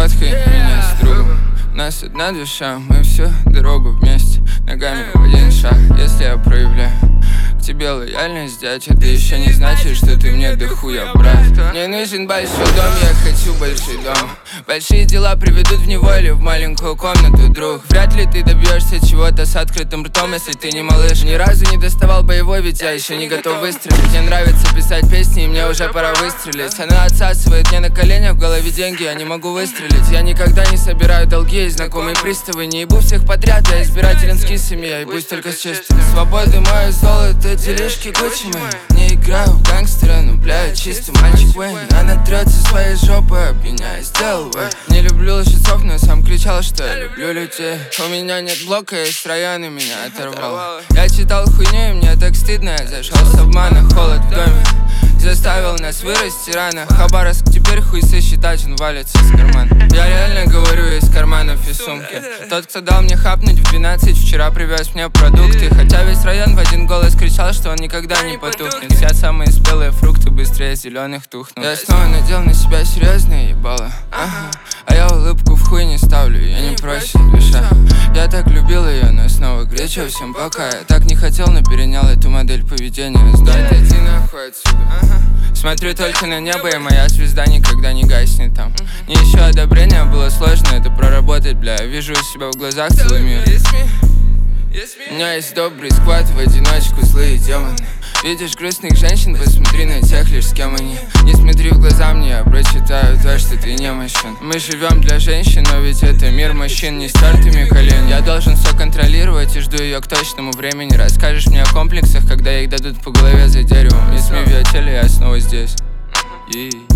сфоткай меня с другом. У нас одна душа, мы всю дорогу вместе, ногами в один шаг. Если я проявляю к тебе лояльность, дядь, это еще не значит, что ты мне дохуя, брат. Мне нужен большой дом, я хочу большой дом. Большие дела приведут в него или в маленькую комнату, друг. Вряд ли ты добьешься чего-то с открытым ртом, если ты не малыш. Ни разу не доставал боевой, ведь я еще не готов выстрелить. Мне нравится писать песни, и мне уже пора выстрелить. Она отсасывает мне на коленях, в голове деньги, я не могу выстрелить. Я никогда не собираю долги, и знакомые приставы. Не ебу всех подряд, я избирателен с кисами, я ебусь только с чистыми. Свободы мое золото, делишки Гуччи мы. Не играю в гангстера, но, бля, чистый мальчик Уэйн. Она трется своей жопой, об меня и сделал Уэйн. Не люблю лжецов, но сам кричал, что я люблю людей. У меня нет блока, есть район, и меня оторвало. Я читал хуйню, и мне так стыдно, я зашел с обмана, холод в доме заставил нас вырасти рано. Хабаровск теперь хуй сосчитать, он валится из кармана. Я реально говорю из карманов и сумки. Тот, кто дал мне хапнуть в 12, вчера привез мне продукты. Хотя весь район в один голос кричал, что он никогда не потухнет. Все самые спелые фрукты быстрее зеленых тухнут. Я снова надел на себя серьезное ебало, а я улыбку в хуй не ставлю, я не просит душа. Я так любил ее, но снова горячо, всем пока. Я так не хотел, но перенял эту модель поведения. Сдай, иди нахуй отсюда. Смотрю только на небо, и моя звезда никогда не гаснет там. Не ищу одобрения, было сложно это проработать, бля. Я вижу себя в глазах целый мир. У меня есть добрый сквад, в одиночку злые демоны. Видишь грустных женщин, посмотри на тех лишь, с кем они. Не смотри в глаза мне, я прочитаю то, что ты не мужчин. Мы живем для женщин, но ведь это мир мужчин не с тертыми коленями. Я должен все контролировать и жду ее к точному времени. Расскажешь мне о комплексах, когда их дадут по голове за деревом. Не смей в ее теле, я снова здесь.